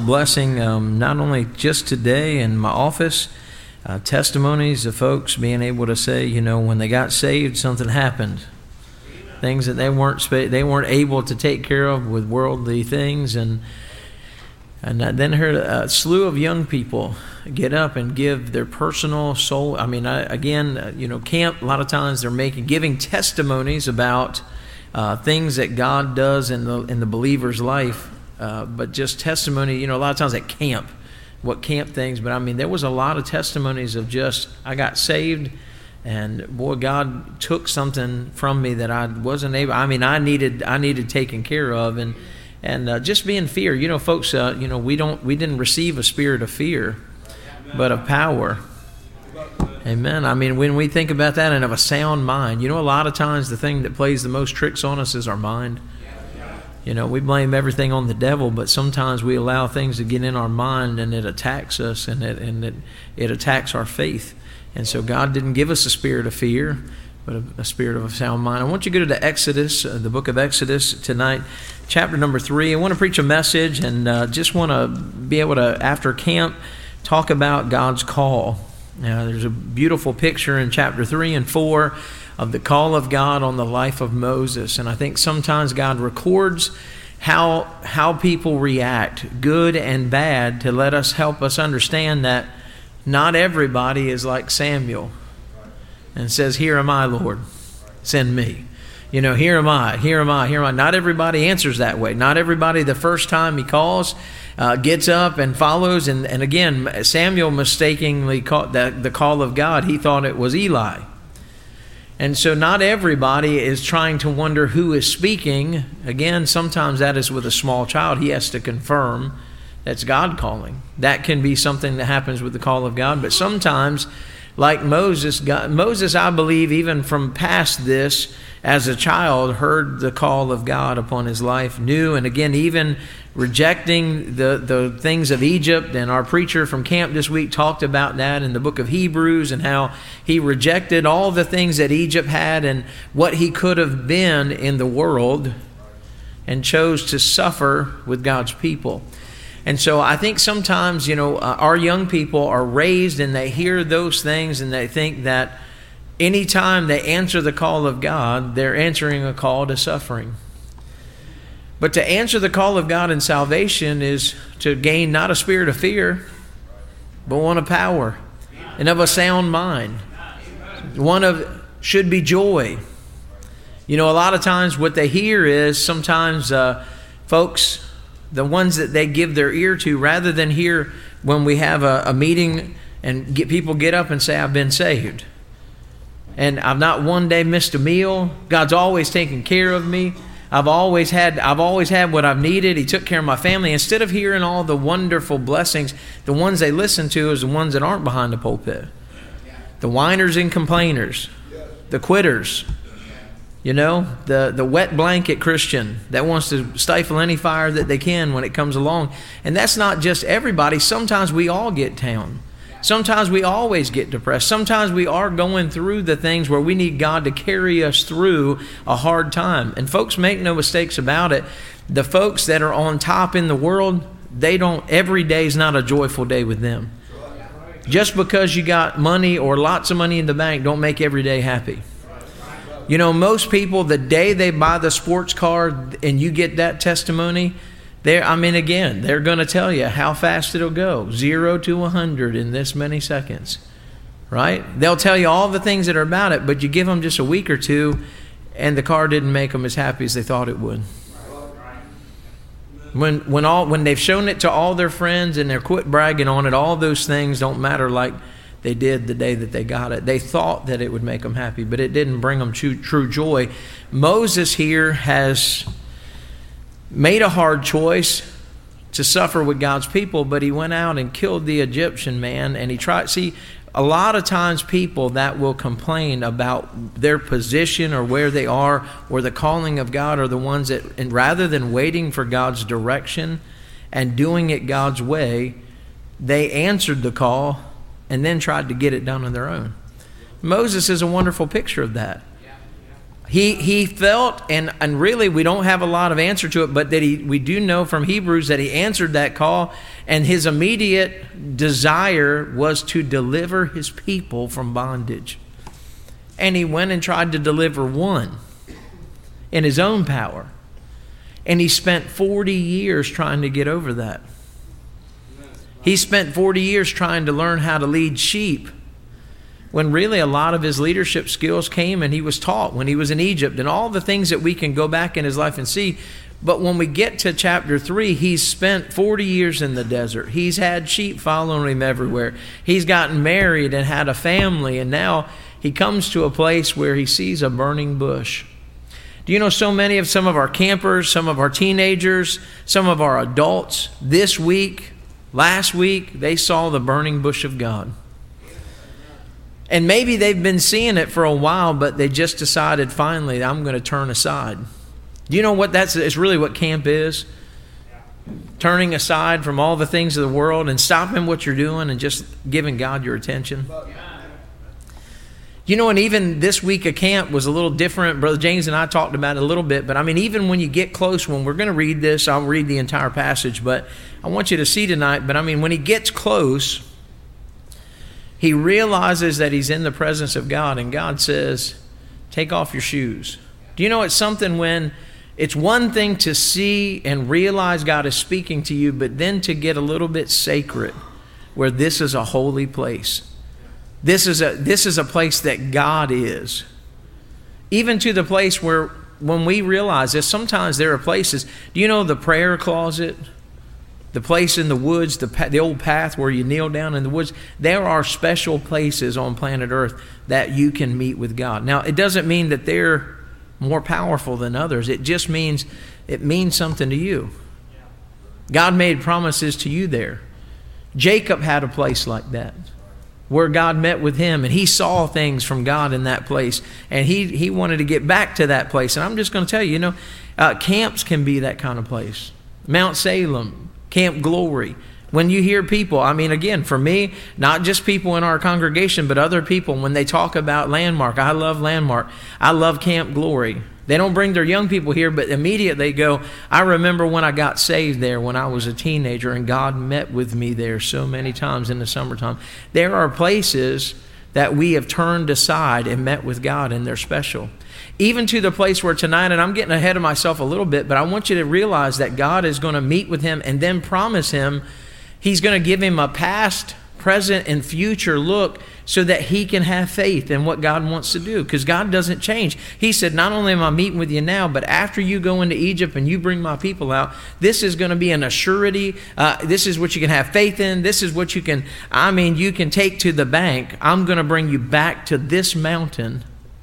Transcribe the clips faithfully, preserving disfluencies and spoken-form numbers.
blessing, um, not only just today in my office, uh, testimonies of folks being able to say, you know, when they got saved, something happened. Things that they weren't sp- they weren't able to take care of with worldly things, and and I then heard a slew of young people get up and give their personal soul. I mean, I, again, you know, camp. A lot of times they're making giving testimonies about uh, things that God does in the in the believer's life, uh, but just testimony. You know, a lot of times at camp, what camp things. But I mean, there was a lot of testimonies of just I got saved. And boy, God took something from me that I wasn't able. I mean, I needed, I needed taken care of, and and uh, just be in fear. You know, folks. Uh, you know, we don't, we didn't receive a spirit of fear, but of power. Amen. I mean, when we think about that and of a sound mind, you know, a lot of times the thing that plays the most tricks on us is our mind. You know, we blame everything on the devil, but sometimes we allow things to get in our mind, and it attacks us, and it and it, it attacks our faith. And so God didn't give us a spirit of fear, but a, a spirit of a sound mind. I want you to go to Exodus, uh, the book of Exodus tonight, chapter number three. I want to preach a message, and uh, just want to be able to, after camp, talk about God's call. Now, there's a beautiful picture in chapter three and four of the call of God on the life of Moses. And I think sometimes God records how how people react, good and bad, to let us help us understand that not everybody is like Samuel and says, "Here am I, Lord, send me." You know, here am I, here am I, here am I. Not everybody answers that way. Not everybody the first time he calls uh, gets up and follows. And, and again, Samuel mistakenly caught the, the call of God. He thought it was Eli. And so not everybody is trying to wonder who is speaking. Again, sometimes that is with a small child. He has to confirm that's God calling. That can be something that happens with the call of God. But sometimes, like Moses, God, Moses, I believe, even from past this, as a child, heard the call of God upon his life, knew, and again, even rejecting the, the things of Egypt. And our preacher from camp this week talked about that in the book of Hebrews, and how he rejected all the things that Egypt had and what he could have been in the world, and chose to suffer with God's people. And so I think sometimes, you know, uh, our young people are raised and they hear those things, and they think that anytime they answer the call of God, they're answering a call to suffering. But to answer the call of God in salvation is to gain not a spirit of fear, but one of power and of a sound mind. One of should be joy. You know, a lot of times what they hear is sometimes uh, folks, the ones that they give their ear to, rather than hear when we have a, a meeting and get people get up and say, "I've been saved. And I've not one day missed a meal. God's always taken care of me. I've always had I've always had what I've needed. He took care of my family." Instead of hearing all the wonderful blessings, the ones they listen to is the ones that aren't behind the pulpit. The whiners and complainers. The quitters. You know, the, the wet blanket Christian that wants to stifle any fire that they can when it comes along. And that's not just everybody. Sometimes we all get down. Sometimes we always get depressed. Sometimes we are going through the things where we need God to carry us through a hard time. And folks, make no mistakes about it. The folks that are on top in the world, they don't, every day is not a joyful day with them. Just because you got money or lots of money in the bank, don't make every day happy. You know, most people, the day they buy the sports car and you get that testimony, they're, I mean, again, they're going to tell you how fast it'll go. Zero to a hundred in this many seconds, right? They'll tell you all the things that are about it, but you give them just a week or two and the car didn't make them as happy as they thought it would. When when all when they've shown it to all their friends and they're quit bragging on it, all those things don't matter like they did the day that they got it. They thought that it would make them happy, but it didn't bring them true, true joy. Moses here has made a hard choice to suffer with God's people, but he went out and killed the Egyptian man, and he tried. See, a lot of times people that will complain about their position or where they are or the calling of God are the ones that, and rather than waiting for God's direction and doing it God's way, they answered the call and then tried to get it done on their own. Moses is a wonderful picture of that. He he felt, and, and really we don't have a lot of answer to it, but that he we do know from Hebrews that he answered that call, and his immediate desire was to deliver his people from bondage. And he went and tried to deliver one in his own power. And he spent forty years trying to get over that. He spent forty years trying to learn how to lead sheep, when really a lot of his leadership skills came and he was taught when he was in Egypt, and all the things that we can go back in his life and see. But when we get to chapter three, he's spent forty years in the desert. He's had sheep following him everywhere. He's gotten married and had a family, and now he comes to a place where he sees a burning bush. Do you know so many of some of our campers, some of our teenagers, some of our adults this week, last week, they saw the burning bush of God. And maybe they've been seeing it for a while, but they just decided finally, I'm going to turn aside. Do you know what that's, it's really what camp is? Turning aside from all the things of the world and stopping what you're doing and just giving God your attention. You know, and even this week of camp was a little different. Brother James and I talked about it a little bit, but I mean, even when you get close, when we're going to read this, I'll read the entire passage, but I want you to see tonight, but I mean, when he gets close, he realizes that he's in the presence of God, and God says, take off your shoes. Do you know it's something when it's one thing to see and realize God is speaking to you, but then to get a little bit sacred where this is a holy place. This is a, this is a place that God is. Even to the place where when we realize this, sometimes there are places, do you know the prayer closet? The place in the woods, the, the old path where you kneel down in the woods, there are special places on planet Earth that you can meet with God. Now, it doesn't mean that they're more powerful than others. It just means it means something to you. God made promises to you there. Jacob had a place like that where God met with him, and he saw things from God in that place, and he, he wanted to get back to that place. And I'm just going to tell you, you know, uh, camps can be that kind of place. Mount Salem, Camp Glory. When you hear people, I mean, again, for me, not just people in our congregation, but other people, when they talk about Landmark, I love Landmark. I love Camp Glory. They don't bring their young people here, but immediately they go, I remember when I got saved there when I was a teenager, and God met with me there so many times in the summertime. There are places that we have turned aside and met with God, and they're special. Even to the place where tonight, and I'm getting ahead of myself a little bit, but I want you to realize that God is going to meet with him and then promise him he's going to give him a past, present, and future look so that he can have faith in what God wants to do, because God doesn't change. He said, not only am I meeting with you now, but after you go into Egypt and you bring my people out, this is going to be an assurity. Uh, this is what you can have faith in. This is what you can, I mean, you can take to the bank. I'm going to bring you back to this mountain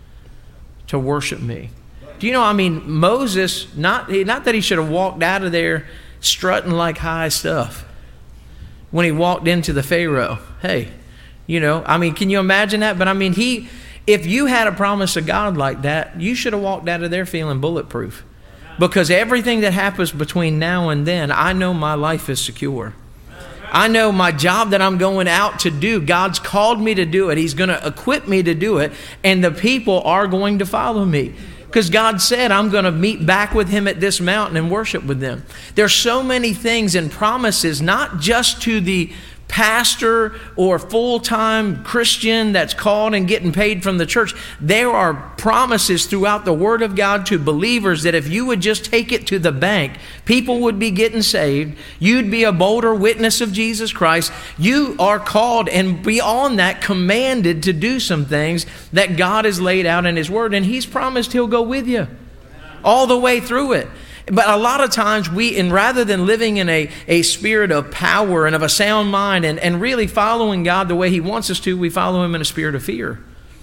to worship me. Do you know, I mean, Moses, not, not that he should have walked out of there strutting like high stuff when he walked into the Pharaoh. Hey, you know, I mean, can you imagine that? But I mean, he, if you had a promise of God like that, you should have walked out of there feeling bulletproof. Because everything that happens between now and then, I know my life is secure. I know my job that I'm going out to do, God's called me to do it. He's going to equip me to do it. And the people are going to follow me. Because God said, I'm going to meet back with him at this mountain and worship with them. There's so many things and promises, not just to the pastor or full-time Christian that's called and getting paid from the church. There are promises throughout the Word of God to believers that if you would just take it to the bank, people would be getting saved. You'd be a bolder witness of Jesus Christ. You are called and beyond that commanded to do some things that God has laid out in his Word, and he's promised he'll go with you all the way through it. But a lot of times we, and rather than living in a, a spirit of power and of a sound mind and, and really following God the way he wants us to, we follow him in a spirit of fear.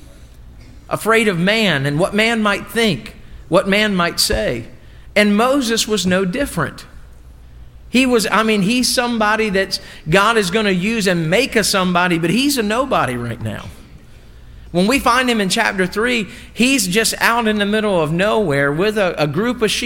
Afraid of man and what man might think, what man might say. And Moses was no different. He was, I mean, he's somebody that God is going to use and make a somebody, but he's a nobody right now. When we find him in chapter three, he's just out in the middle of nowhere with a, a group of sheep,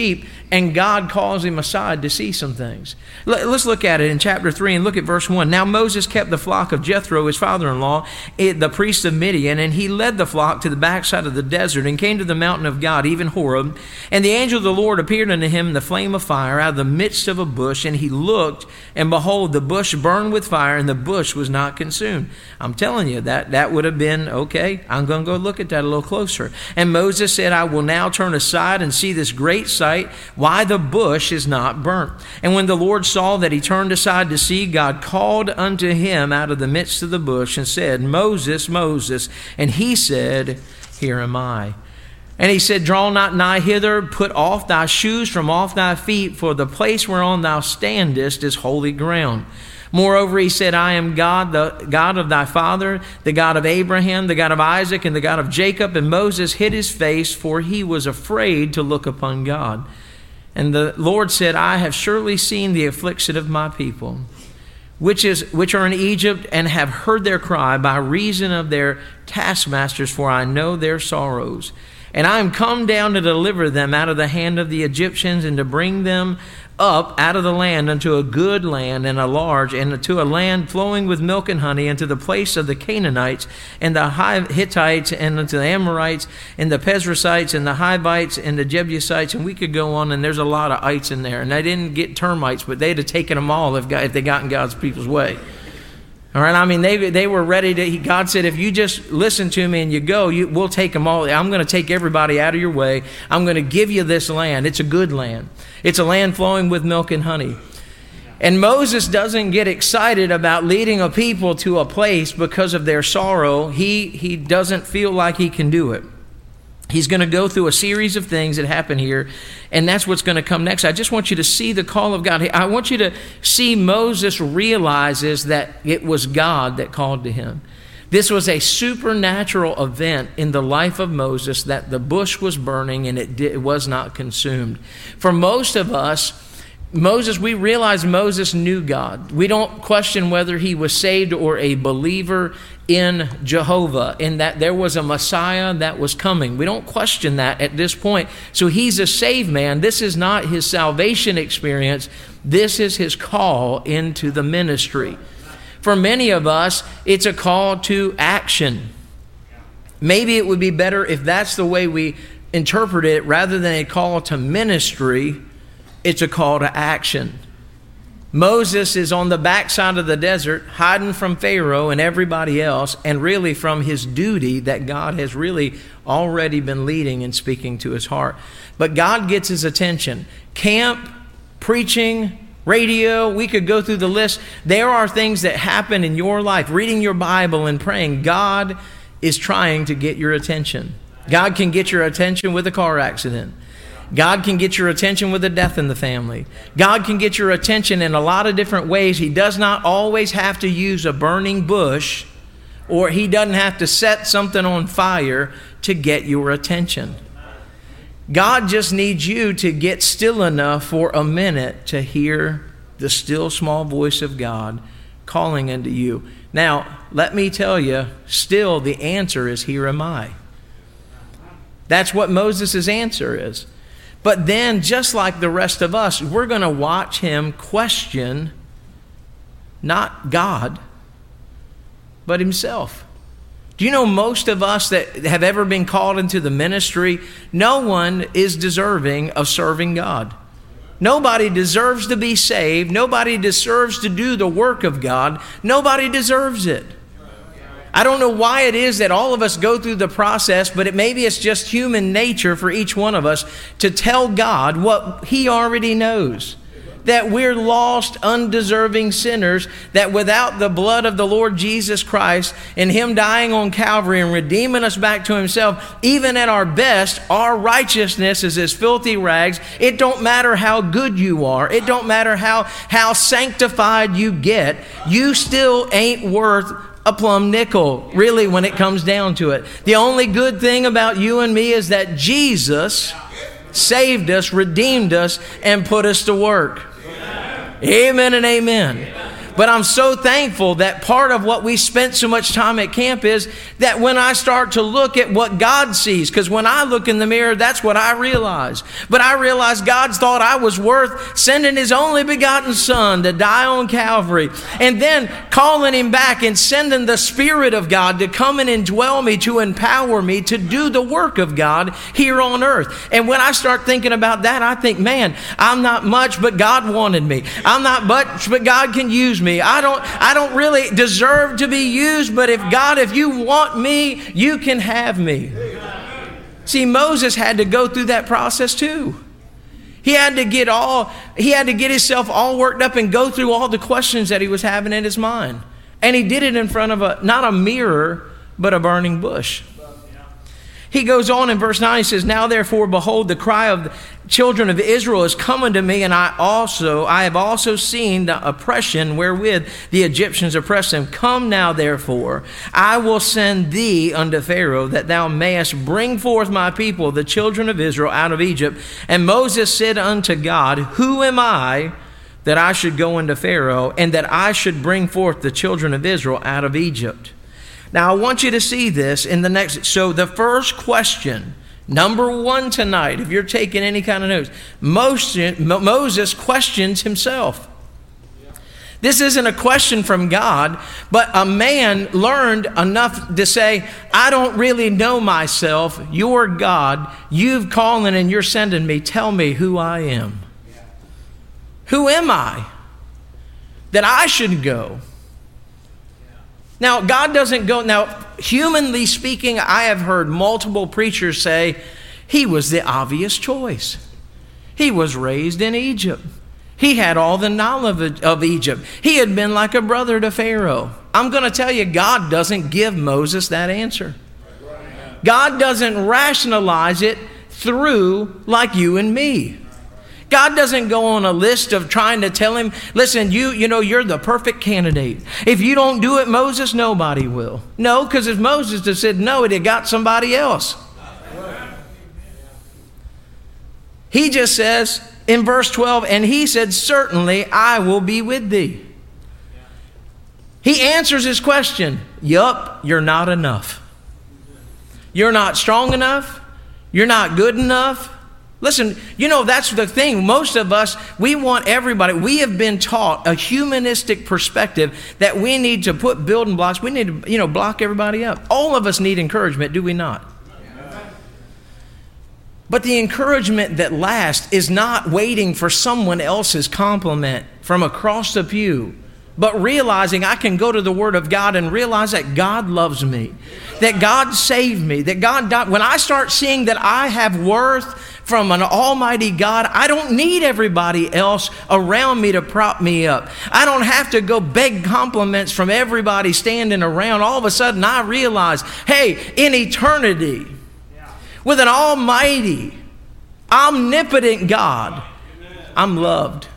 and God calls him aside to see some things. Let's look at it in chapter three and look at verse one. Now Moses kept the flock of Jethro, his father-in-law, the priest of Midian, and he led the flock to the backside of the desert and came to the mountain of God, even Horeb. And the angel of the Lord appeared unto him in the flame of fire out of the midst of a bush, and he looked, and behold, the bush burned with fire, and the bush was not consumed. I'm telling you, that, that would have been, okay, I'm going to go look at that a little closer. And Moses said, I will now turn aside and see this great sight, why the bush is not burnt. And when the Lord saw that he turned aside to see, God called unto him out of the midst of the bush and said, Moses, Moses. And he said, Here am I. And he said, Draw not nigh hither, put off thy shoes from off thy feet, for the place whereon thou standest is holy ground. Moreover, he said, I am God, the God of thy father, the God of Abraham, the God of Isaac, and the God of Jacob. And Moses hid his face, for he was afraid to look upon God. And the Lord said, I have surely seen the affliction of my people, which is which are in Egypt, and have heard their cry by reason of their taskmasters, for I know their sorrows. And I am come down to deliver them out of the hand of the Egyptians, and to bring them up out of the land unto a good land and a large, and to a land flowing with milk and honey, and to the place of the Canaanites and the Hittites and unto the Amorites and the Perizzites and the Hivites and the Jebusites. And we could go on, and there's a lot of ites in there. And they didn't get termites, but they'd have taken them all if, if they got in God's people's way. All right, I mean, they they were ready to, God said, if you just listen to me and you go, you, we'll take them all. I'm going to take everybody out of your way. I'm going to give you this land. It's a good land. It's a land flowing with milk and honey. And Moses doesn't get excited about leading a people to a place because of their sorrow. He, he doesn't feel like he can do it. He's going to go through a series of things that happen here, and that's what's going to come next. I just want you to see the call of God. I want you to see Moses realizes that it was God that called to him. This was a supernatural event in the life of Moses, that the bush was burning and it, did, it was not consumed. For most of us, Moses, we realize Moses knew God. We don't question whether he was saved or a believer in Jehovah, in that there was a Messiah that was coming. We don't question that at this point. So he's a saved man. This is not his salvation experience. This is his call into the ministry. For many of us, it's a call to action. Maybe it would be better if that's the way we interpret it, rather than a call to ministry. It's a call to action. Moses is on the backside of the desert, hiding from Pharaoh and everybody else, and really from his duty that God has really already been leading and speaking to his heart. But God gets his attention. Camp, preaching, radio, we could go through the list. There are things that happen in your life, reading your Bible and praying. God is trying to get your attention. God can get your attention with a car accident. God can get your attention with a death in the family. God can get your attention in a lot of different ways. He does not always have to use a burning bush, or he doesn't have to set something on fire to get your attention. God just needs you to get still enough for a minute to hear the still small voice of God calling unto you. Now, let me tell you, still the answer is, here am I. That's what Moses' answer is. But then, just like the rest of us, we're going to watch him question not God, but himself. Do you know most of us that have ever been called into the ministry, no one is deserving of serving God. Nobody deserves to be saved. Nobody deserves to do the work of God. Nobody deserves it. I don't know why it is that all of us go through the process, but it, maybe it's just human nature for each one of us to tell God what he already knows. That we're lost, undeserving sinners, that without the blood of the Lord Jesus Christ and him dying on Calvary and redeeming us back to himself, even at our best, our righteousness is as filthy rags. It don't matter how good you are. It don't matter how, how sanctified you get. You still ain't worth a plumb nickel, really, when it comes down to it. The only good thing about you and me is that Jesus saved us, redeemed us, and put us to work. Amen and amen. But I'm so thankful that part of what we spent so much time at camp is that when I start to look at what God sees, because when I look in the mirror, that's what I realize. But I realize God's thought I was worth sending His only begotten Son to die on Calvary, and then calling Him back and sending the Spirit of God to come and indwell me, to empower me to do the work of God here on earth. And when I start thinking about that, I think, man, I'm not much, but God wanted me. I'm not much, but God can use me. I don't, I don't really deserve to be used, but if God, if you want me, you can have me. See, Moses had to go through that process too. He had to get all, he had to get himself all worked up and go through all the questions that he was having in his mind. And he did it in front of a, not a mirror, but a burning bush. He goes on in verse nine, he says, now therefore, behold, the cry of the children of Israel is coming to me, and I also, I have also seen the oppression wherewith the Egyptians oppress them. Come now, therefore, I will send thee unto Pharaoh, that thou mayest bring forth my people, the children of Israel, out of Egypt. And Moses said unto God, who am I that I should go unto Pharaoh, and that I should bring forth the children of Israel out of Egypt? Now, I want you to see this in the next. So the first question, number one tonight, if you're taking any kind of notes, Moses questions himself. This isn't a question from God, but a man learned enough to say, I don't really know myself. You're God. You've calling and you're sending me. Tell me who I am. Who am I that I should go? Now, God doesn't go. Now, humanly speaking, I have heard multiple preachers say he was the obvious choice. He was raised in Egypt. He had all the knowledge of Egypt. He had been like a brother to Pharaoh. I'm going to tell you, God doesn't give Moses that answer. God doesn't rationalize it through like you and me. God doesn't go on a list of trying to tell him, listen, you you know, you're the perfect candidate. If you don't do it, Moses, nobody will. No, because if Moses had said no, it had got somebody else. He just says in verse twelve, and he said, certainly I will be with thee. He answers his question. Yup, you're not enough. You're not strong enough. You're not good enough. Listen, you know, that's the thing. Most of us, we want everybody. We have been taught a humanistic perspective that we need to put building blocks. We need to, you know, block everybody up. All of us need encouragement, do we not? But the encouragement that lasts is not waiting for someone else's compliment from across the pew, but realizing I can go to the Word of God and realize that God loves me, that God saved me, that God died. When I start seeing that I have worth from an almighty God, I don't need everybody else around me to prop me up. I don't have to go beg compliments from everybody standing around. All of a sudden I realize, hey, in eternity, with an almighty, omnipotent God, I'm loved.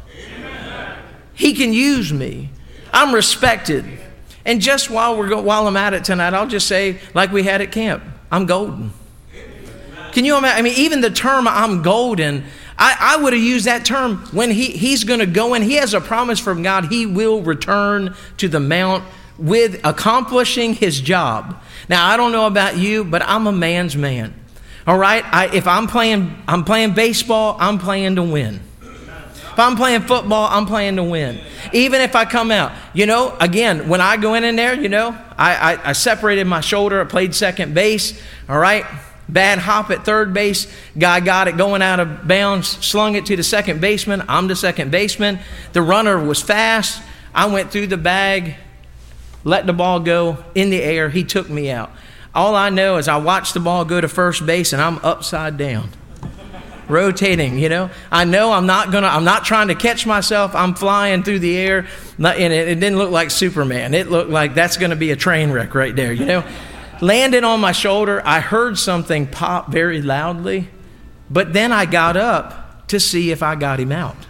He can use me. I'm respected. And just while we're go- while I'm at it tonight, I'll just say, like we had at camp, I'm golden. Can you imagine? I mean, even the term I'm golden, I, I would have used that term when he, he's going to go in. He has a promise from God. He will return to the mount with accomplishing his job. Now, I don't know about you, but I'm a man's man. All right? I, if I'm playing, I'm playing baseball, I'm playing to win. If I'm playing football, I'm playing to win. Even if I come out, you know, again, when I go in, in there, you know, I, I, I separated my shoulder. I played second base. All right? Bad hop at third base. Guy got it going out of bounds, slung it to the second baseman. I'm the second baseman. The runner was fast. I went through the bag, let the ball go in the air. He took me out. All I know is I watched the ball go to first base and I'm upside down, rotating, you know. I know I'm not gonna, I'm not trying to catch myself. I'm flying through the air. And it, it didn't look like Superman. It looked like that's going to be a train wreck right there, you know. Landed on my shoulder. I heard something pop very loudly, but then I got up to see if I got him out.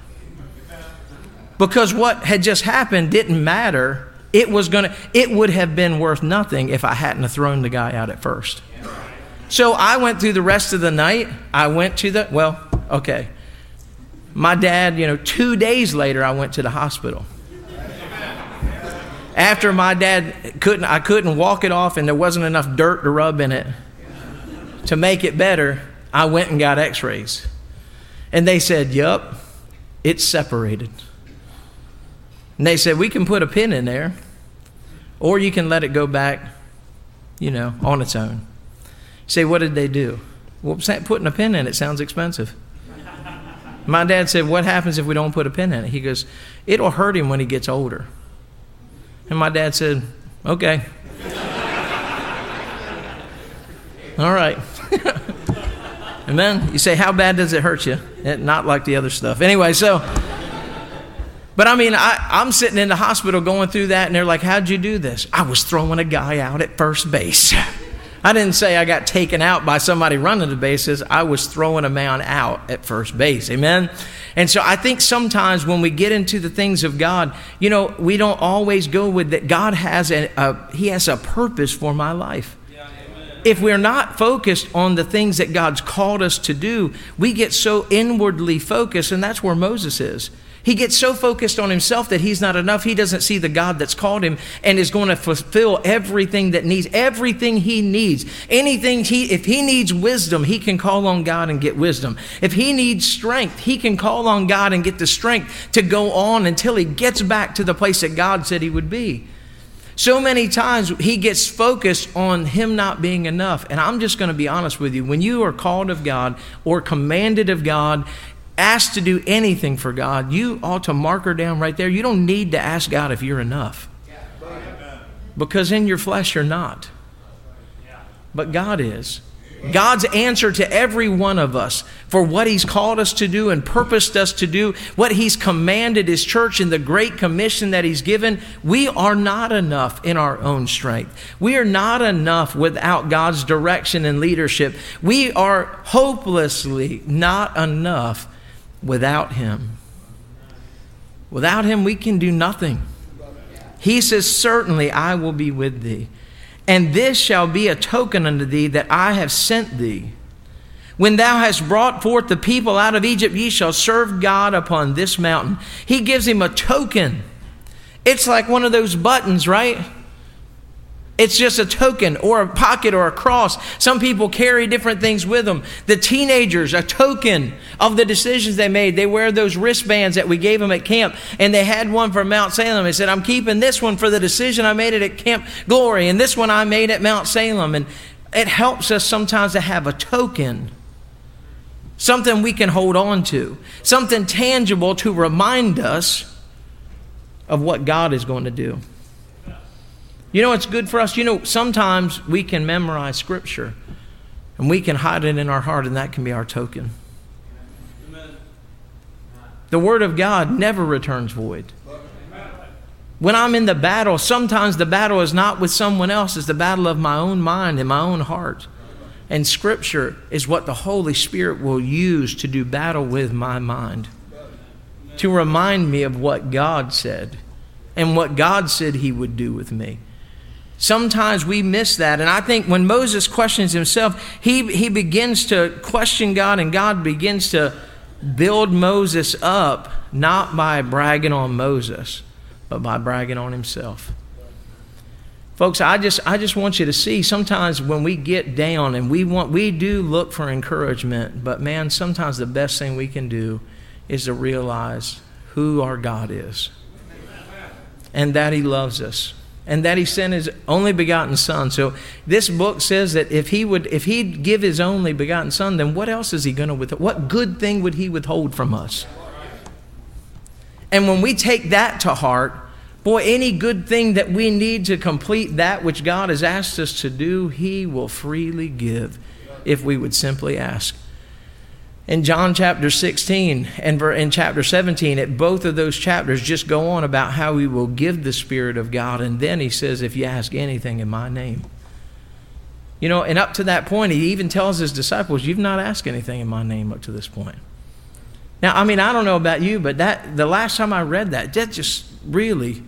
Because what had just happened didn't matter. It was gonna, it would have been worth nothing if I hadn't have thrown the guy out at first. So I went through the rest of the night. I went to the, well, okay. My dad, you know, two days later, I went to the hospital. after my dad couldn't, I couldn't walk it off and there wasn't enough dirt to rub in it to make it better, I went and got x-rays. And they said, yup, it's separated. And they said, we can put a pin in there, or you can let it go back, you know, on its own. You say, what did they do? Well, putting a pin in it sounds expensive. My dad said, what happens if we don't put a pin in it? He goes, it'll hurt him when he gets older. And my dad said, okay. All right. And then you say, how bad does it hurt you? It, not like the other stuff. Anyway, so, but I mean, I, I'm sitting in the hospital going through that, and they're like, how'd you do this? I was throwing a guy out at first base. I didn't say I got taken out by somebody running the bases. I was throwing a man out at first base. Amen? And so I think sometimes when we get into the things of God, you know, we don't always go with that. God has a, a He has a purpose for my life. If we're not focused on the things that God's called us to do, we get so inwardly focused, and that's where Moses is. He gets so focused on himself that he's not enough. He doesn't see the God that's called him and is going to fulfill everything that needs, everything he needs. Anything he, if he needs wisdom, he can call on God and get wisdom. If he needs strength, he can call on God and get the strength to go on until he gets back to the place that God said he would be. So many times he gets focused on him not being enough. And I'm just going to be honest with you. When you are called of God or commanded of God, asked to do anything for God, you ought to mark her down right there. You don't need to ask God if you're enough. Because in your flesh you're not. But God is. God's answer to every one of us for what he's called us to do and purposed us to do, what he's commanded his church in the great commission that he's given, we are not enough in our own strength. We are not enough without God's direction and leadership. We are hopelessly not enough without him. Without him, we can do nothing. He says, certainly I will be with thee. And this shall be a token unto thee that I have sent thee. When thou hast brought forth the people out of Egypt, ye shall serve God upon this mountain. He gives him a token. It's like one of those buttons, right? It's just a token or a pocket or a cross. Some people carry different things with them. The teenagers, a token of the decisions they made. They wear those wristbands that we gave them at camp. And they had one for Mount Salem. They said, I'm keeping this one for the decision I made it at Camp Glory. And this one I made at Mount Salem. And it helps us sometimes to have a token. Something we can hold on to. Something tangible to remind us of what God is going to do. You know, it's good for us. You know, sometimes we can memorize Scripture and we can hide it in our heart, and that can be our token. Amen. The Word of God never returns void. When I'm in the battle, sometimes the battle is not with someone else. It's the battle of my own mind and my own heart. And Scripture is what the Holy Spirit will use to do battle with my mind. To remind me of what God said and what God said he would do with me. Sometimes we miss that. And I think when Moses questions himself, he, he begins to question God, and God begins to build Moses up, not by bragging on Moses, but by bragging on himself. Folks, I just I just want you to see, sometimes when we get down and we want we do look for encouragement, but man, sometimes the best thing we can do is to realize who our God is. And that he loves us. And that he sent his only begotten son. So this book says that if he would, if he'd give his only begotten son, then what else is he going to withhold? What good thing would he withhold from us? And when we take that to heart, boy, any good thing that we need to complete that which God has asked us to do, he will freely give if we would simply ask. In John chapter sixteen and in chapter seventeen, at both of those chapters just go on about how he will give the Spirit of God. And then he says, if you ask anything in my name. You know, and up to that point, he even tells his disciples, you've not asked anything in my name up to this point. Now, I mean, I don't know about you, but that the last time I read that, that just really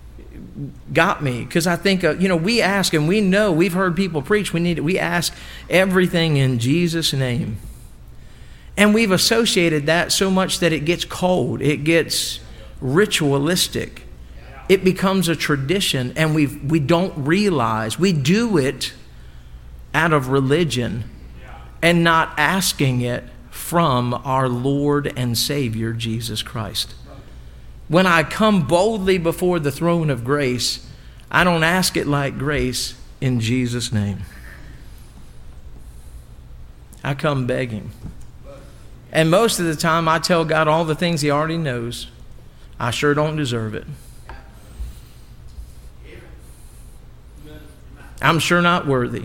got me. Because I think, uh, you know, we ask and we know, we've heard people preach, we need we ask everything in Jesus' name. And we've associated that so much that it gets cold. It gets ritualistic. it becomes a tradition, and we we don't realize we do it out of religion and not asking it from our Lord and Savior, Jesus Christ. When I come boldly before the throne of grace, I don't ask it like grace in Jesus' name. I come begging. And most of the time I tell God all the things He already knows. I sure don't deserve it. I'm sure not worthy.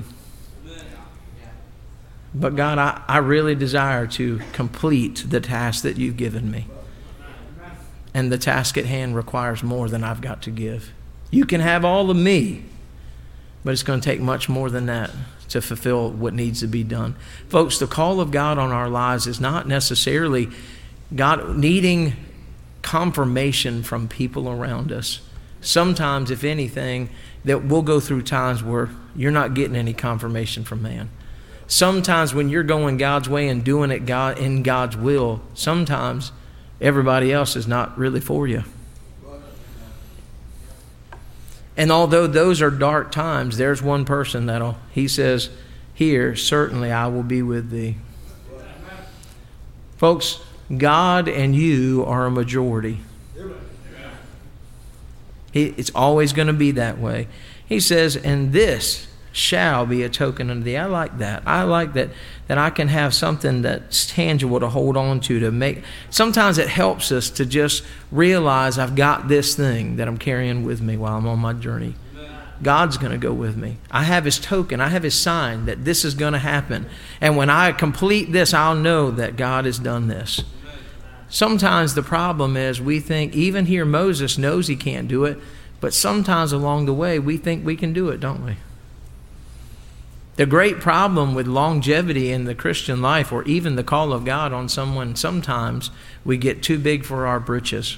But God, I, I really desire to complete the task that You've given me. And the task at hand requires more than I've got to give. You can have all of me, but it's going to take much more than that to fulfill what needs to be done. Folks, the call of God on our lives is not necessarily God needing confirmation from people around us. Sometimes, if anything, that we'll go through times where you're not getting any confirmation from man. Sometimes when you're going God's way and doing it God in God's will, sometimes everybody else is not really for you. And although those are dark times, there's one person that'll, he says, here, certainly I will be with thee. Folks, God and you are a majority. He, it's always going to be that way. He says, and this shall be a token unto thee. I like that. I like that that I can have something that's tangible to hold on to, to make. Sometimes it helps us to just realize I've got this thing that I'm carrying with me while I'm on my journey. God's going to go with me. I have His token. I have His sign that this is going to happen. And when I complete this, I'll know that God has done this. Sometimes the problem is we think, even here Moses knows he can't do it, but sometimes along the way we think we can do it, don't we? The great problem with longevity in the Christian life, or even the call of God on someone, sometimes we get too big for our britches.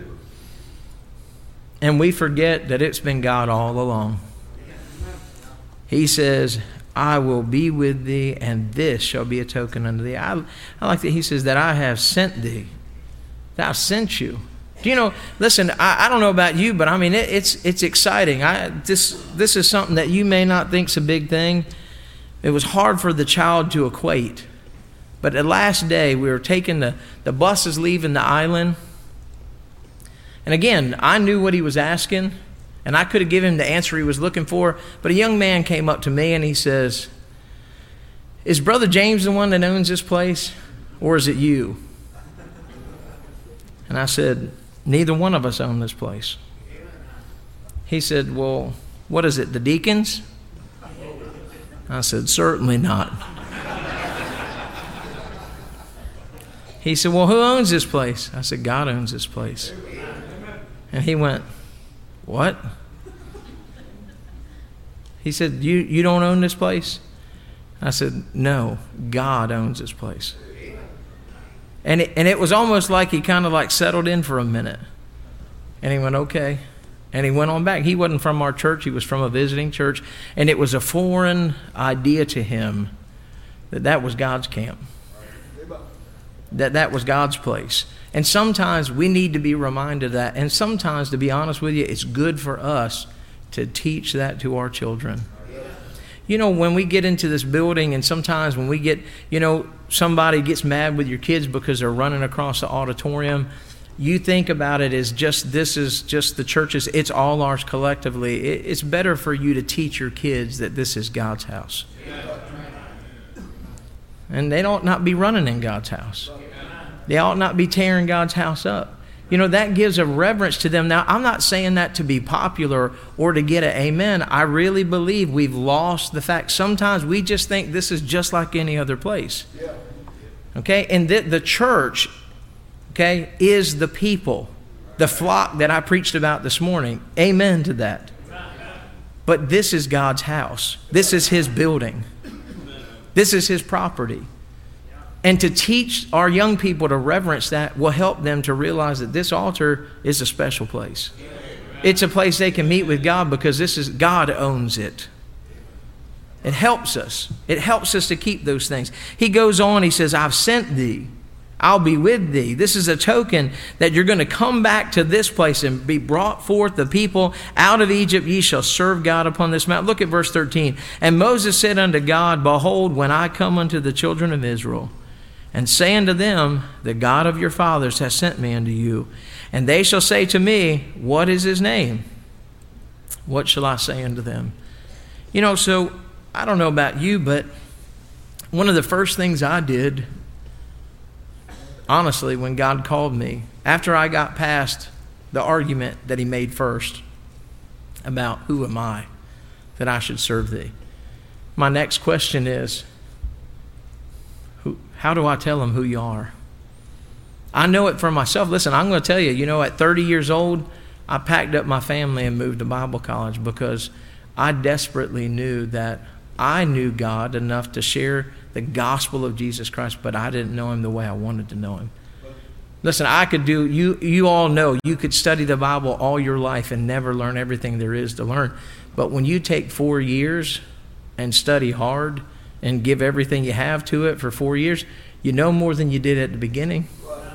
And we forget that it's been God all along. He says, I will be with thee, and this shall be a token unto thee. I, I like that He says that I have sent thee, that I've sent you. Do you know, listen, I, I don't know about you, but I mean, it, it's it's exciting. I, this, this is something that you may not think's a big thing. It was hard for the child to equate. But the last day, we were taking the, the buses leaving the island. And again, I knew what he was asking, and I could have given him the answer he was looking for. But a young man came up to me and he says, is Brother James the one that owns this place, or is it you? And I said, neither one of us own this place. He said, well, what is it, the deacons? I said, certainly not. He said, well, who owns this place? I said, God owns this place. And he went, what? He said, you, you don't own this place? I said, no, God owns this place. And it, and it was almost like he kind of like settled in for a minute. And he went, okay. And he went on back. He wasn't from our church. He was from a visiting church. And it was a foreign idea to him that that was God's camp. That that was God's place. And sometimes we need to be reminded of that. And sometimes, to be honest with you, it's good for us to teach that to our children. You know, when we get into this building, and sometimes when we get, you know, somebody gets mad with your kids because they're running across the auditorium, you think about it as just, this is just the church's, it's all ours collectively. It's better for you to teach your kids that this is God's house. And they ought not be running in God's house. They ought not be tearing God's house up. You know, that gives a reverence to them. Now, I'm not saying that to be popular or to get an amen. I really believe we've lost the fact. Sometimes we just think this is just like any other place. Okay? And the, the church, okay, is the people, the flock that I preached about this morning. Amen to that. But this is God's house. This is His building. This is His property. And to teach our young people to reverence that will help them to realize that this altar is a special place. It's a place they can meet with God because this is, God owns it. It helps us. It helps us to keep those things. He goes on, he says, I've sent thee. I'll be with thee. This is a token that you're going to come back to this place and be brought forth the people out of Egypt. Ye shall serve God upon this mount. Look at verse thirteen. And Moses said unto God, Behold, when I come unto the children of Israel, and say unto them, The God of your fathers hath sent me unto you. And they shall say to me, What is his name? What shall I say unto them? You know, so I don't know about you, but one of the first things I did, honestly, when God called me, after I got past the argument that he made first about who am I that I should serve thee, my next question is, who, how do I tell them who you are? I know it for myself. Listen, I'm going to tell you, you know, at thirty years old, I packed up my family and moved to Bible college because I desperately knew that I knew God enough to share the gospel of Jesus Christ, but I didn't know him the way I wanted to know him. Listen, I could do, you you all know, you could study the Bible all your life and never learn everything there is to learn. But when you take four years and study hard and give everything you have to it for four years, you know more than you did at the beginning.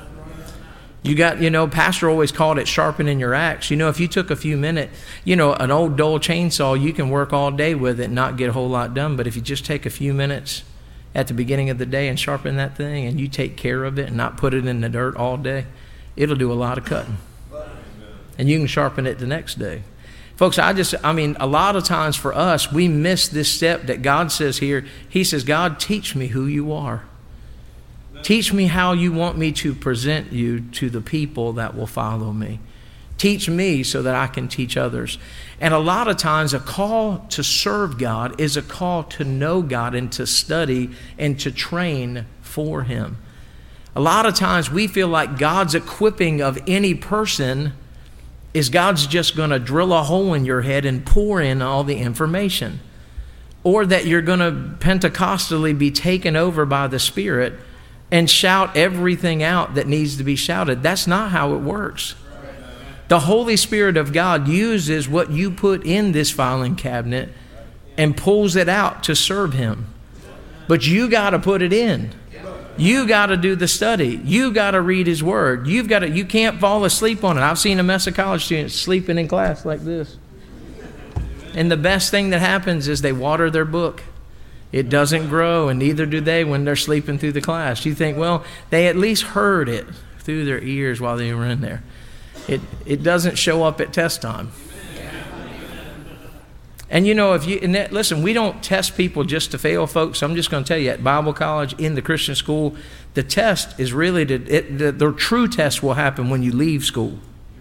You got, you know, Pastor always called it sharpening your axe. You know, if you took a few minutes, you know, an old dull chainsaw, you can work all day with it and not get a whole lot done. But if you just take a few minutes at the beginning of the day and sharpen that thing and you take care of it and not put it in the dirt all day, it'll do a lot of cutting. And you can sharpen it the next day. Folks, I just, I mean, a lot of times for us, we miss this step that God says here. He says, God, teach me who you are. Teach me how you want me to present you to the people that will follow me. Teach me so that I can teach others. And a lot of times a call to serve God is a call to know God and to study and to train for him. A lot of times we feel like God's equipping of any person is God's just going to drill a hole in your head and pour in all the information. Or that you're going to Pentecostally be taken over by the Spirit and shout everything out that needs to be shouted. That's not how it works. The Holy Spirit of God uses what you put in this filing cabinet and pulls it out to serve him. But you got to put it in. You got to do the study. You got to read his word. You've got to, you can't fall asleep on it. I've seen a mess of college students sleeping in class like this. And the best thing that happens is they water their book. It doesn't grow, and neither do they when they're sleeping through the class. You think, well, they at least heard it through their ears while they were in there. It it doesn't show up at test time. And you know, if you and that, listen, we don't test people just to fail, folks. I'm just going to tell you, at Bible college, in the Christian school, the test is really to, it, the, the true test will happen when you leave school.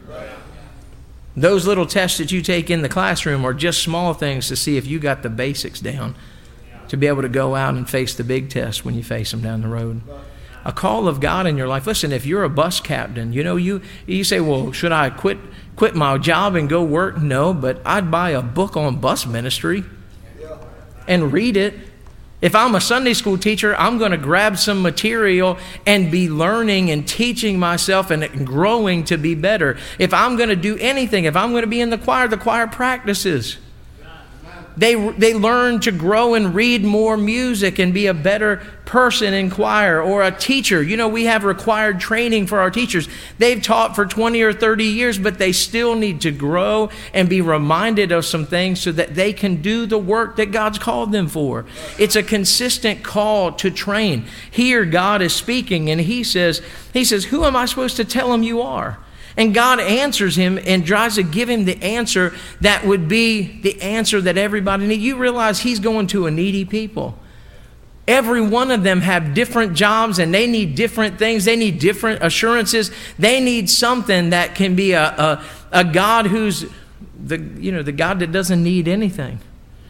Those little tests that you take in the classroom are just small things to see if you got the basics down, to be able to go out and face the big test when you face them down the road. A call of God in your life. Listen, if you're a bus captain, you know, you you say, well, should I quit quit my job and go work? No, but I'd buy a book on bus ministry and read it. If I'm a Sunday school teacher, I'm going to grab some material and be learning and teaching myself and growing to be better. If I'm going to do anything, if I'm going to be in the choir, the choir practices. They they learn to grow and read more music and be a better person in choir. Or a teacher. You know, we have required training for our teachers. They've taught for twenty or thirty years, but they still need to grow and be reminded of some things so that they can do the work that God's called them for. It's a consistent call to train. Here God is speaking and he says, he says, who am I supposed to tell him you are? And God answers him and tries to give him the answer that would be the answer that everybody needs. You realize he's going to a needy people. Every one of them have different jobs and they need different things. They need different assurances. They need something that can be a, a, a God who's the, you know, the God that doesn't need anything.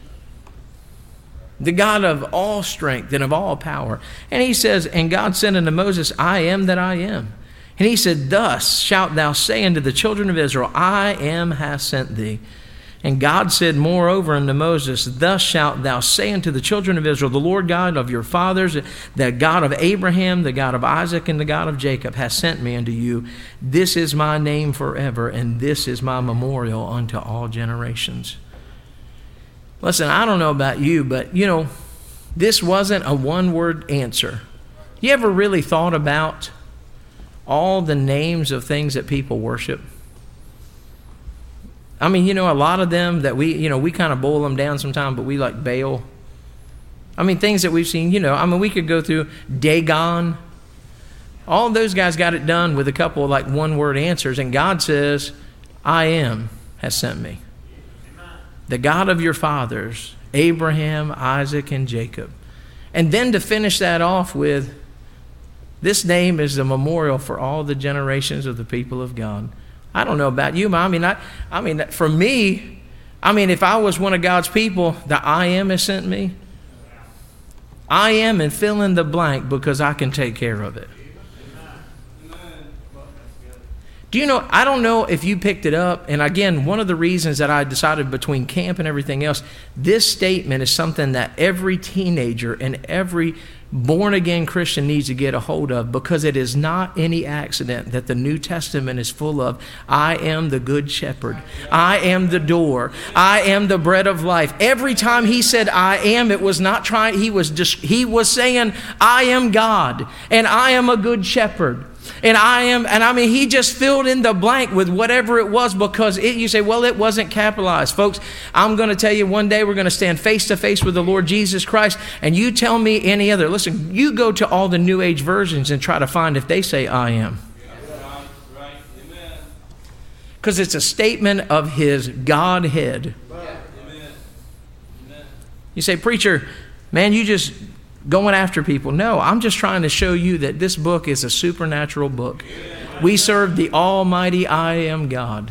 The God of all strength and of all power. And he says, and God said unto Moses, I am that I am. And he said, thus shalt thou say unto the children of Israel, I am hath sent thee. And God said moreover unto Moses, thus shalt thou say unto the children of Israel, the Lord God of your fathers, the God of Abraham, the God of Isaac, and the God of Jacob hath sent me unto you. This is my name forever, and this is my memorial unto all generations. Listen, I don't know about you, but you know, this wasn't a one-word answer. You ever really thought about all the names of things that people worship? I mean, you know, a lot of them that we, you know, we kind of boil them down sometimes, but we like Baal. I mean, things that we've seen, you know, I mean, we could go through Dagon. All those guys got it done with a couple of like one-word answers, and God says, I am has sent me. The God of your fathers, Abraham, Isaac, and Jacob. And then to finish that off with, this name is the memorial for all the generations of the people of God. I don't know about you, but I mean, I, I mean, for me, I mean, if I was one of God's people, the I am has sent me. I am and fill in the blank because I can take care of it. Do you know, I don't know if you picked it up, and again, one of the reasons that I decided between camp and everything else, this statement is something that every teenager and every born-again Christian needs to get a hold of, because it is not any accident that the New Testament is full of, I am the good shepherd. I am the door. I am the bread of life. Every time he said I am, it was not trying, he was just, he was saying, I am God, and I am a good shepherd. And I am, and I mean, he just filled in the blank with whatever it was, because it, you say, well, it wasn't capitalized. Folks, I'm going to tell you, one day we're going to stand face to face with the Lord Jesus Christ, and you tell me any other. Listen, you go to all the New Age versions and try to find if they say I am. Because it's a statement of his Godhead. You say, preacher, man, you just going after people. No, I'm just trying to show you that this book is a supernatural book. We serve the almighty I am God.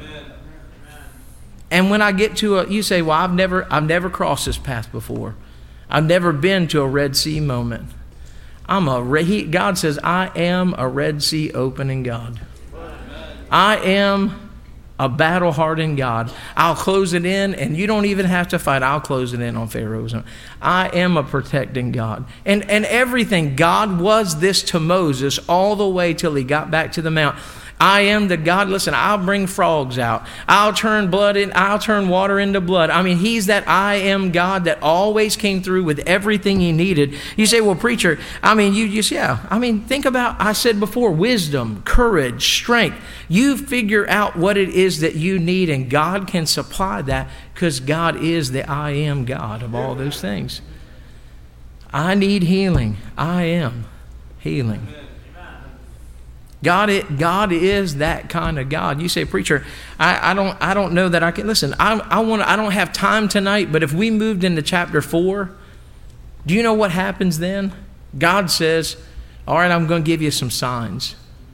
And when I get to a, you say, well, I've never, I've never crossed this path before. I've never been to a Red Sea moment. I'm a, he, God says, I am a Red Sea opening God. I am a battle-hardened God. I'll close it in, and you don't even have to fight. I'll close it in on Pharaoh's. I am a protecting God. And, and everything, God was this to Moses all the way till he got back to the mount. I am the God. Listen, I'll bring frogs out. I'll turn blood in. I'll turn water into blood. I mean, he's that I am God that always came through with everything he needed. You say, well, preacher, I mean, you just, yeah. I mean, think about, I said before, wisdom, courage, strength. You figure out what it is that you need, and God can supply that, because God is the I am God of all those things. I need healing. I am healing. God, it, God is that kind of God. You say, preacher, I, I don't, I don't know that I can. Listen, I, I want, I don't have time tonight. But if we moved into chapter four, do you know what happens then? God says, "All right, I'm going to give you some signs."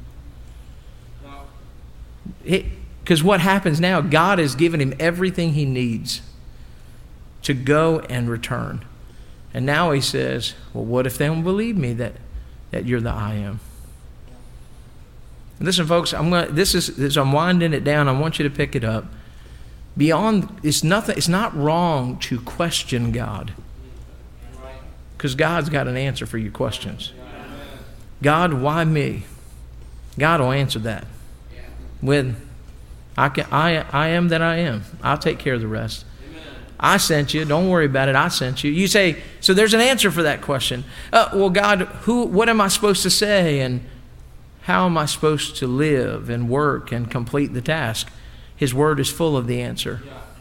Because what happens now? God has given him everything he needs to go and return, and now he says, "Well, what if they don't believe me that that you're the I am?" Listen, folks, I'm going. This is as I'm winding it down. I want you to pick it up. Beyond, it's nothing. It's not wrong to question God, because God's got an answer for your questions. God, why me? God will answer that with, I can. I I am that I am. I'll take care of the rest. I sent you. Don't worry about it. I sent you. You say, so there's an answer for that question. Uh, well, God, who? What am I supposed to say? And how am I supposed to live and work and complete the task? His word is full of the answer.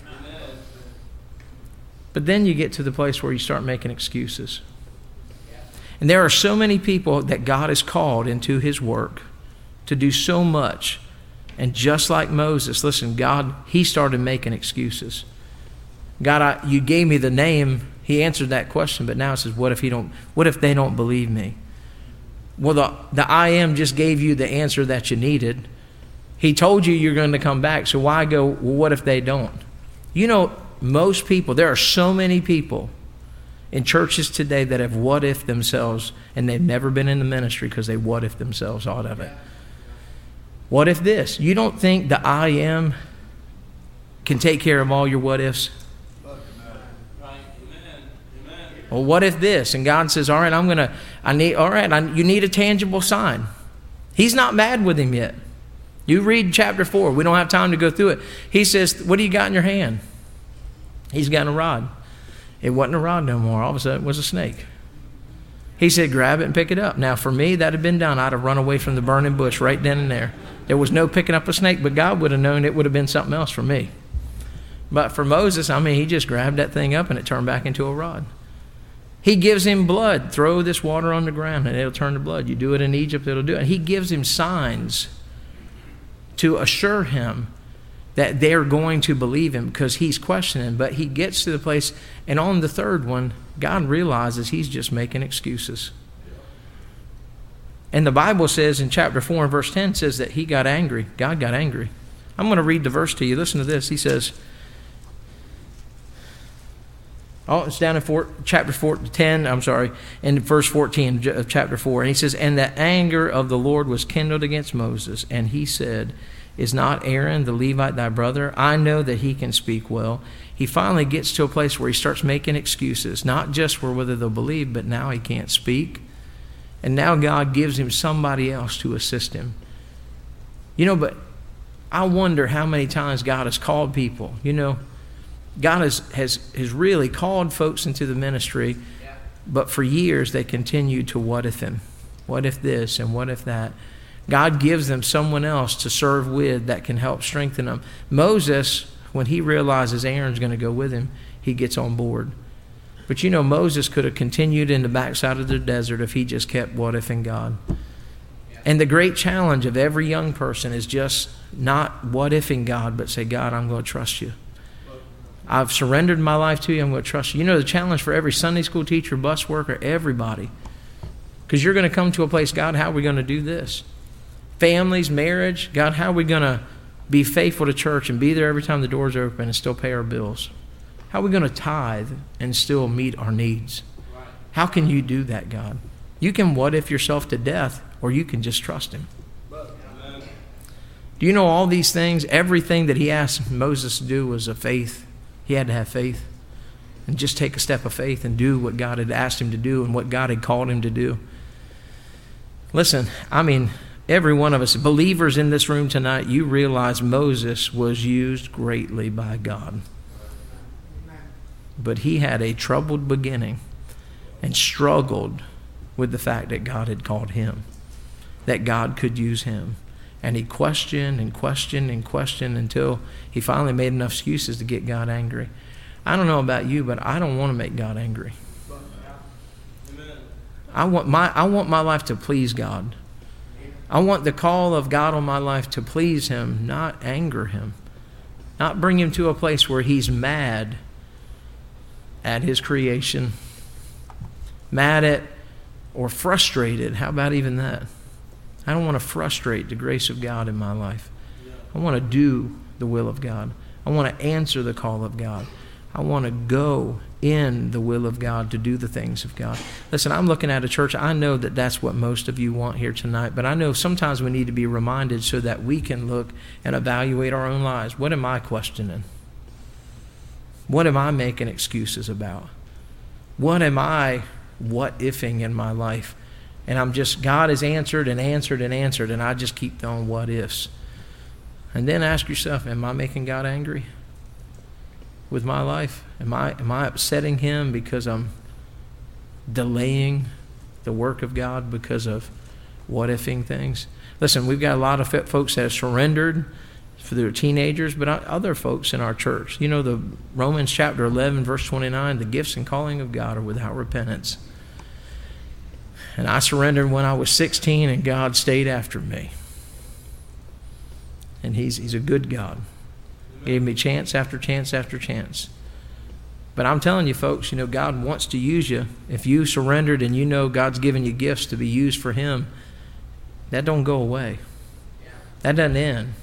But then you get to the place where you start making excuses. And there are so many people that God has called into his work to do so much. And just like Moses, listen, God, he started making excuses. God, I, you gave me the name. He answered that question, but now it says, what if he don't, what if they don't believe me? Well, the, the I am just gave you the answer that you needed. He told you you're going to come back, so why go, well, what if they don't? You know, most people, there are so many people in churches today that have what if themselves, and they've never been in the ministry because they what if themselves out of it. What if this? You don't think the I am can take care of all your what ifs? Well, what if this? And God says, all right, I'm going to, I need, all right, I, you need a tangible sign. He's not mad with him yet. You read chapter four. We don't have time to go through it. He says, what do you got in your hand? He's got a rod. It wasn't a rod no more. All of a sudden, it was a snake. He said, grab it and pick it up. Now, for me, that had been done. I'd have run away from the burning bush right then and there. There was no picking up a snake, but God would have known it would have been something else for me. But for Moses, I mean, he just grabbed that thing up and it turned back into a rod. He gives him blood. Throw this water on the ground and it'll turn to blood. You do it in Egypt, it'll do it. And he gives him signs to assure him that they're going to believe him because he's questioning. But he gets to the place, and on the third one, God realizes he's just making excuses. And the Bible says in chapter four and verse ten says that he got angry. God got angry. I'm going to read the verse to you. Listen to this. He says, oh, it's down in four, chapter four, ten, I'm sorry, in verse fourteen of chapter four. And he says, and the anger of the Lord was kindled against Moses, and he said, is not Aaron the Levite thy brother? I know that he can speak well. He finally gets to a place where he starts making excuses, not just for whether they'll believe, but now he can't speak. And now God gives him somebody else to assist him. You know, but I wonder how many times God has called people. You know, God has, has, has really called folks into the ministry, but for years they continue to what if him. What if this and what if that? God gives them someone else to serve with that can help strengthen them. Moses, when he realizes Aaron's going to go with him, he gets on board. But you know, Moses could have continued in the backside of the desert if he just kept what-ifing God. And the great challenge of every young person is just not what-ifing God, but say, God, I'm going to trust you. I've surrendered my life to you. I'm going to trust you. You know, the challenge for every Sunday school teacher, bus worker, everybody. Because you're going to come to a place, God, how are we going to do this? Families, marriage, God, how are we going to be faithful to church and be there every time the doors are open and still pay our bills? How are we going to tithe and still meet our needs? How can you do that, God? You can what if yourself to death, or you can just trust him. Do you know all these things? Everything that he asked Moses to do was a faith. He had to have faith and just take a step of faith and do what God had asked him to do and what God had called him to do. Listen, I mean, every one of us, believers in this room tonight, you realize Moses was used greatly by God. But he had a troubled beginning and struggled with the fact that God had called him, that God could use him. And he questioned and questioned and questioned until he finally made enough excuses to get God angry. I don't know about you, but I don't want to make God angry. I want my, I want my life to please God. I want the call of God on my life to please him, not anger him. Not bring him to a place where he's mad at his creation. Mad at or frustrated. How about even that? I don't want to frustrate the grace of God in my life. I want to do the will of God. I want to answer the call of God. I want to go in the will of God to do the things of God. Listen, I'm looking at a church. I know that that's what most of you want here tonight, but I know sometimes we need to be reminded so that we can look and evaluate our own lives. What am I questioning? What am I making excuses about? What am I what-ifing in my life? And I'm just, God has answered and answered and answered, and I just keep throwing what-ifs. And then ask yourself, am I making God angry with my life? Am I, am I upsetting him because I'm delaying the work of God because of what-ifing things? Listen, we've got a lot of folks that have surrendered for their teenagers, but other folks in our church. You know, the Romans chapter eleven, verse twenty-nine, the gifts and calling of God are without repentance. And I surrendered when I was sixteen, and God stayed after me. And he's, he's a good God. Gave me chance after chance after chance. But I'm telling you, folks, you know, God wants to use you. If you surrendered and you know God's given you gifts to be used for him, that don't go away. That doesn't end.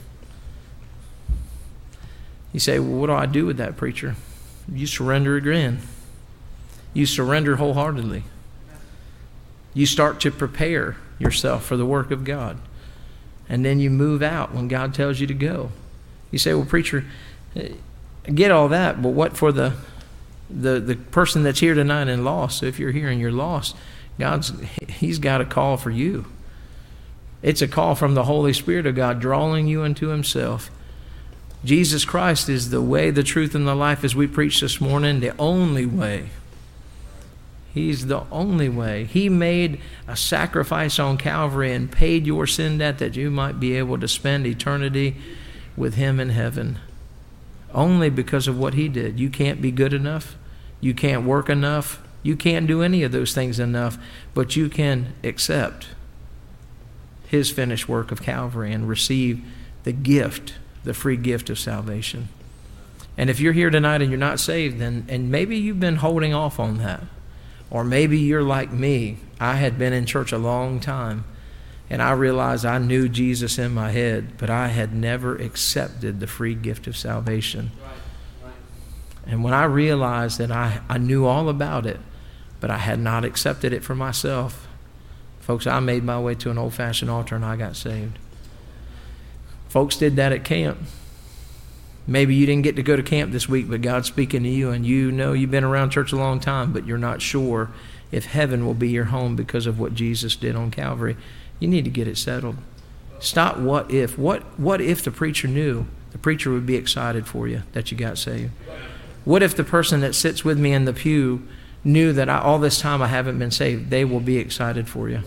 You say, well, what do I do with that, preacher? You surrender again. You surrender wholeheartedly. You start to prepare yourself for the work of God. And then you move out when God tells you to go. You say, well, preacher, I get all that, but what for the the the person that's here tonight and lost? So if you're here and you're lost, God's he's got a call for you. It's a call from the Holy Spirit of God drawing you into himself. Jesus Christ is the way, the truth, and the life, as we preached this morning, the only way. He's the only way. He made a sacrifice on Calvary and paid your sin debt that you might be able to spend eternity with him in heaven. Only because of what he did. You can't be good enough. You can't work enough. You can't do any of those things enough. But you can accept his finished work of Calvary and receive the gift, the free gift of salvation. And if you're here tonight and you're not saved, then and maybe you've been holding off on that. Or maybe you're like me. I had been in church a long time, and I realized I knew Jesus in my head, but I had never accepted the free gift of salvation. Right, right. And when I realized that I, I knew all about it, but I had not accepted it for myself, folks, I made my way to an old-fashioned altar and I got saved. Folks did that at camp. Maybe you didn't get to go to camp this week, but God's speaking to you, and you know you've been around church a long time, but you're not sure if heaven will be your home because of what Jesus did on Calvary. You need to get it settled. Stop what if. What, what if the preacher knew? The preacher would be excited for you that you got saved. What if the person that sits with me in the pew knew that I, all this time I haven't been saved? They will be excited for you.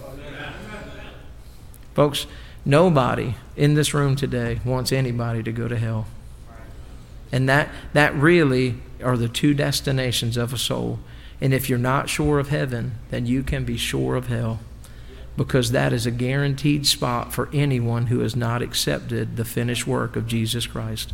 Folks, nobody in this room today wants anybody to go to hell. And that, that really are the two destinations of a soul. And if you're not sure of heaven, then you can be sure of hell, because that is a guaranteed spot for anyone who has not accepted the finished work of Jesus Christ.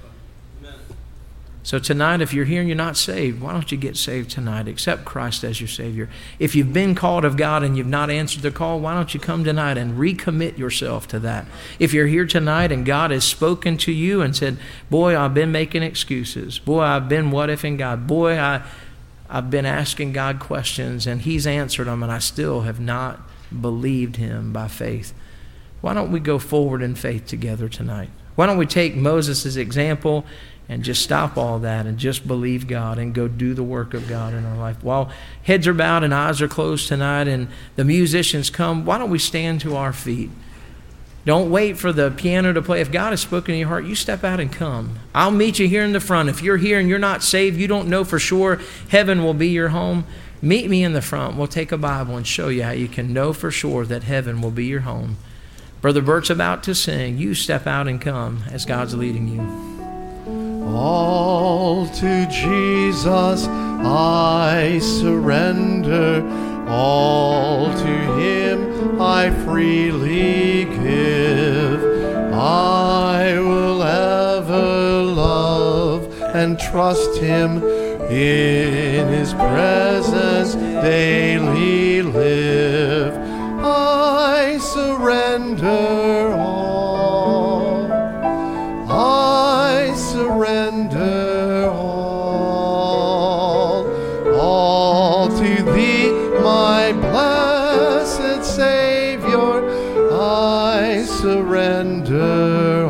So tonight, if you're here and you're not saved, why don't you get saved tonight? Accept Christ as your Savior. If you've been called of God and you've not answered the call, why don't you come tonight and recommit yourself to that? If you're here tonight and God has spoken to you and said, boy, I've been making excuses. Boy, I've been what-ifing God. Boy, I, I've been asking God questions and he's answered them and I still have not believed him by faith. Why don't we go forward in faith together tonight? Why don't we take Moses' example and just stop all that and just believe God and go do the work of God in our life? While heads are bowed and eyes are closed tonight and the musicians come, why don't we stand to our feet? Don't wait for the piano to play. If God has spoken in your heart, you step out and come. I'll meet you here in the front. If you're here and you're not saved, you don't know for sure heaven will be your home, meet me in the front. We'll take a Bible and show you how you can know for sure that heaven will be your home. Brother Bert's about to sing. You step out and come as God's leading you. All to Jesus I surrender, all to him I freely give. I will ever love and trust him, in his presence daily live. I surrender all, I surrender all, all to thee, my blessed Savior, I surrender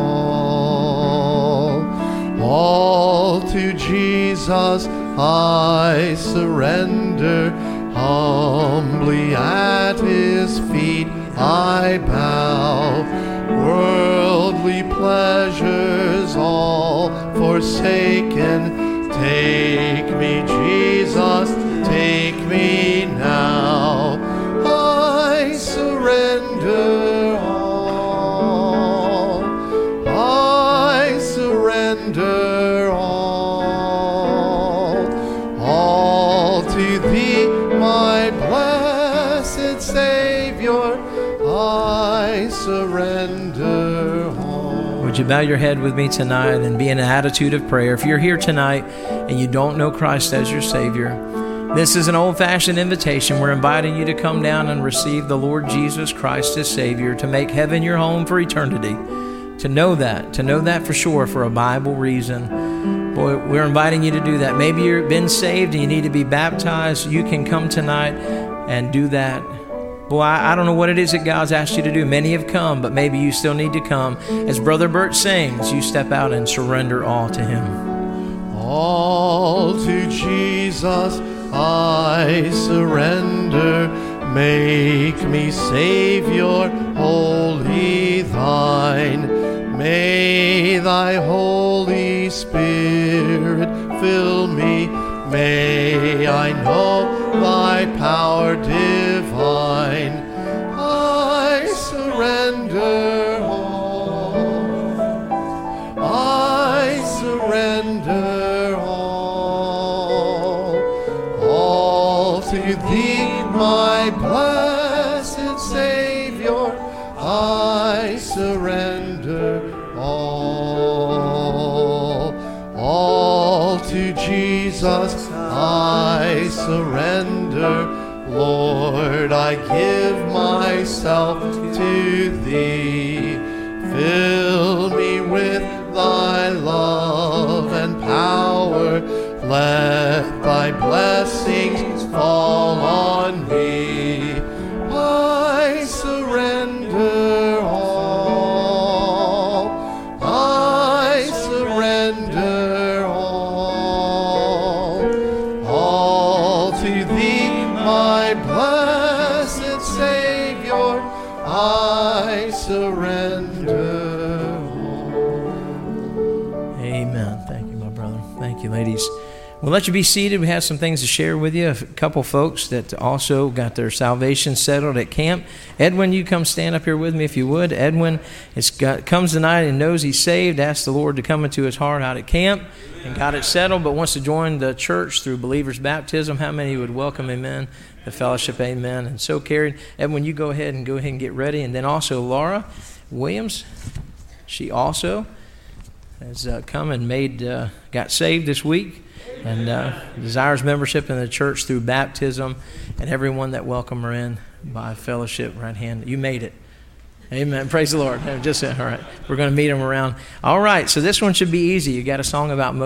all. All to Jesus I surrender, humbly at his feet I bow. Worldly pleasures all forsaken, take me, Jesus, take me now. I surrender all, I surrender all, all to thee, my blessed Savior, I surrender all. Would you bow your head with me tonight and be in an attitude of prayer? If you're here tonight and you don't know Christ as your Savior, this is an old-fashioned invitation. We're inviting you to come down and receive the Lord Jesus Christ as Savior, to make heaven your home for eternity. To know that, to know that for sure for a Bible reason. Boy, we're inviting you to do that. Maybe you've been saved and you need to be baptized. You can come tonight and do that. Boy, I, I don't know what it is that God's asked you to do. Many have come, but maybe you still need to come. As Brother Bert sings, you step out and surrender all to him. All to Jesus I surrender, make me Savior, wholly thine. May thy Holy Spirit fill me, May I know thy power divine. I surrender all. I surrender all. All to thee, my blessed Savior. I surrender all. All to Jesus I surrender. Lord, I give myself to thee. Fill me with thy love and power. Let thy blessings fall on me. I surrender all. I surrender all. All to thee, my blessed Savior, I surrender all. Amen. Thank you, my brother. Thank you, ladies. We'll let you be seated. We have some things to share with you. A couple folks that also got their salvation settled at camp. Edwin, you come stand up here with me if you would. Edwin it's got, comes tonight and knows he's saved, asked the Lord to come into his heart out at camp and got it settled, but wants to join the church through believer's baptism. How many would welcome amen? The fellowship, amen. And so carried. Edwin, you go ahead and go ahead and get ready. And then also Laura Williams, she also has uh, come and made, uh, got saved this week. And uh, desires membership in the church through baptism, and everyone that welcome her in by fellowship right hand. You made it. Amen. Praise the Lord. Just all right. We're going to meet them around. All right. So this one should be easy. You got a song about